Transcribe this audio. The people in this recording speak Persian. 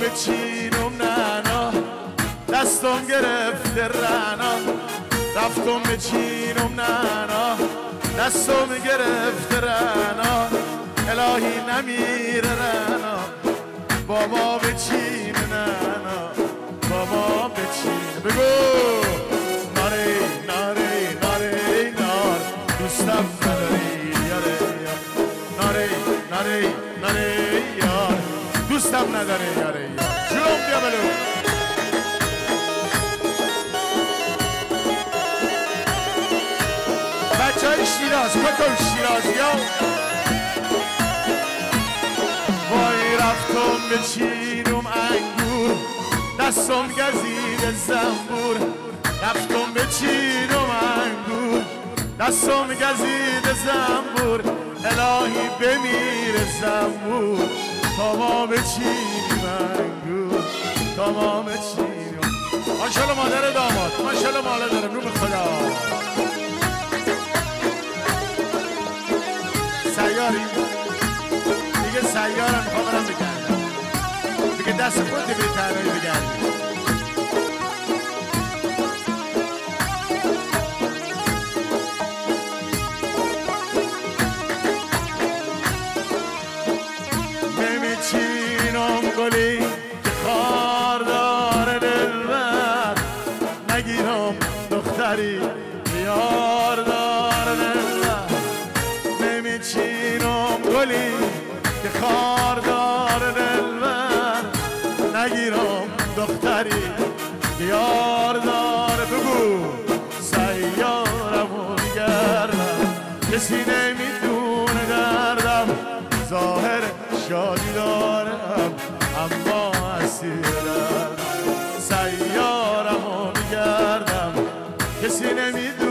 بچینم ننا دستم گرفته رنا رفتم بچینم ننا دستم گرفته رنا الهی نمیره رنا با ما بچین ننا با ما بچین بگو ناره ناره ناره نار دوستم نداری یاره ناره ناره ناره یار دوستم نداره یاره یار جلوم بیا بلو بچه های شیراز کتو شیرازی ها وای رفتم بچینم انگور دستم گزید زنبور رفتم بچینم انگور دستم گزید زنبور الهی بمیر زنبور تا ما بچینیم انگور تا ما بچینیم ماشالله مادر داماد ماشالله مادر نوم خدا سیاری دیگه سیارم میخوام برم بگردم دیگه دست خودی به تنهایی بگردم نمیچینم گلی که خار داره دلبر نگیرم دختری بیار داره دلبر نمیچینم گلی که خار داره دلبر نگیرم دختری بیار داره بگو سیارمو گردم کسی نمیدونه دردم ظاهر شادی دارم اما اسیر دردم سیارمو گردم کسی نمیدونه